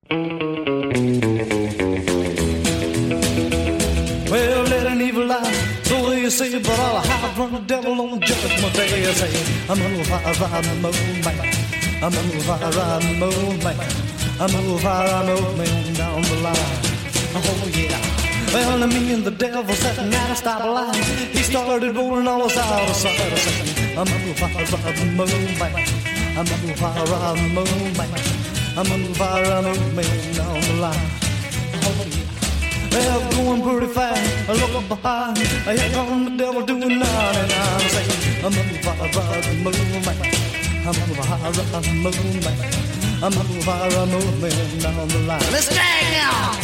Well, let an evil lie, so they say, but I'll hide from the devil on judgment day. I say, I'm gonna fire, ride the moon man. I'm gonna fire, ride the moon man. I'm gonna fire, ride the moon down the line. Oh yeah. Well, me and the devil sat at a stoplight. He started rolling all us out of sight. I said, I'm gonna fire, ride the moon man. I'm gonna fire, ride the moon man. I'm gonna fire, ride the moon down the line. Oh yeah. Well, going pretty fast, I look behind. Here comes the devil doing 99. Saying, I'm gonna fire, ride the moon man. I'm gonna fire, ride the moon man. I'm gonna fire, ride the moon man down the line. Let's drag now.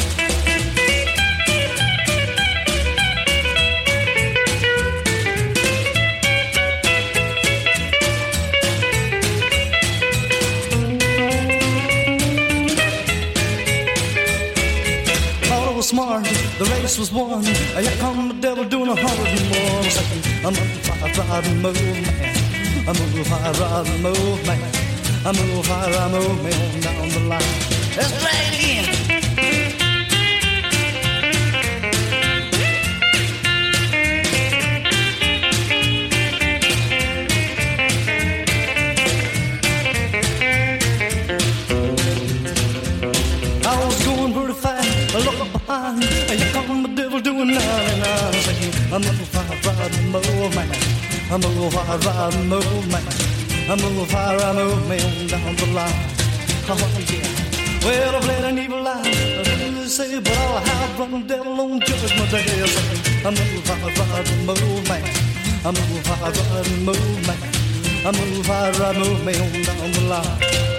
Smart, the race was won. Here come the devil doing 101. Saying, I'm gonna fire, ride the moon man. I'm gonna fire, ride the moon man. I'm gonna fire, ride the moon man down the line. Let's play it again. I was going pretty fast, I look behind. Here come the devil doing 99. Saying, I'm gonna fire, ride the moon man. I'm gonna fire, ride the moon man. I'm gonna fire, ride the moon man down the line. Oh yeah. Well, I've let an evil lie, I say, but I'll hide from the devil on judgment day. Saying, I'm gonna fire, ride the moon man. I'm gonna fire, ride the moon man. I'm gonna fire, ride the moon man down the line.